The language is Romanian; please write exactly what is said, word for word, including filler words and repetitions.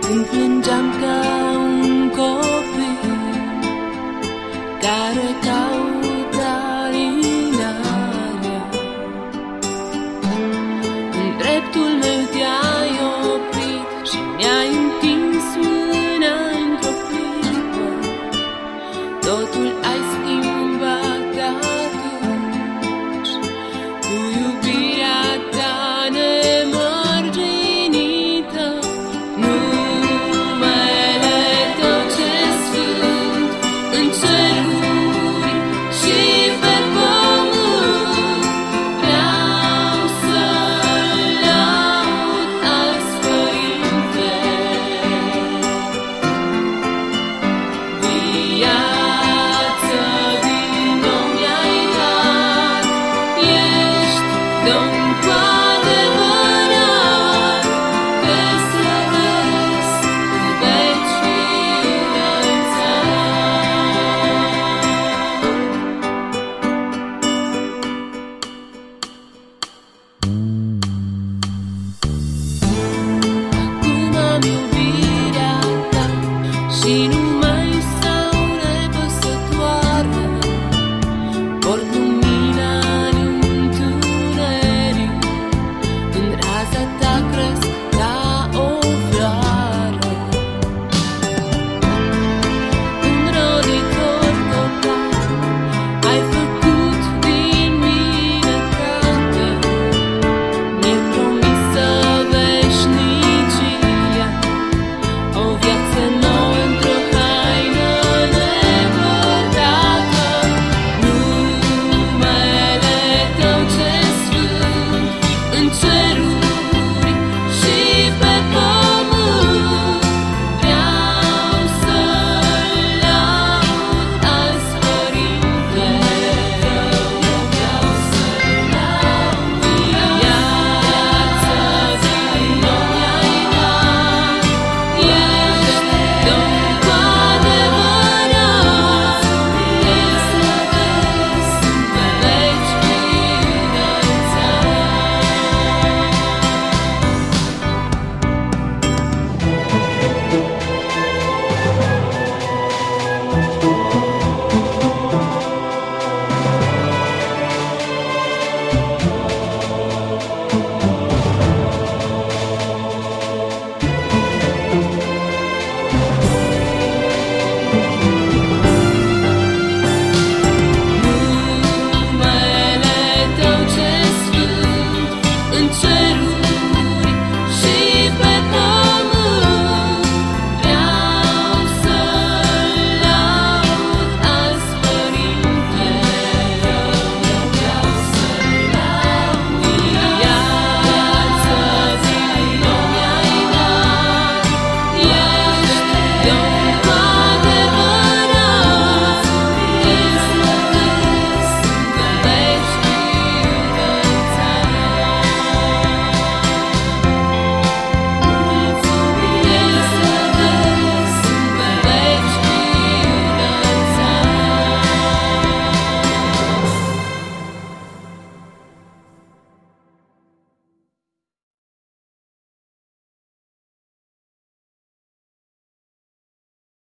când plângeam ca un copil care caută alinarea. În dreptul meu te-ai oprit și mi-ai întins mâna într-o clipă. Totul ai schimbat atunci cu iubirea ta nemărginită. Numele tău ce sfânt în ceruri și pe pământ, vreau să-l laud azi, Părinte. Viață din nou mi-ai dat, ești Domn cu adevărat, te slăvesc în veci și înălțat. Acum am iubirea ta și nu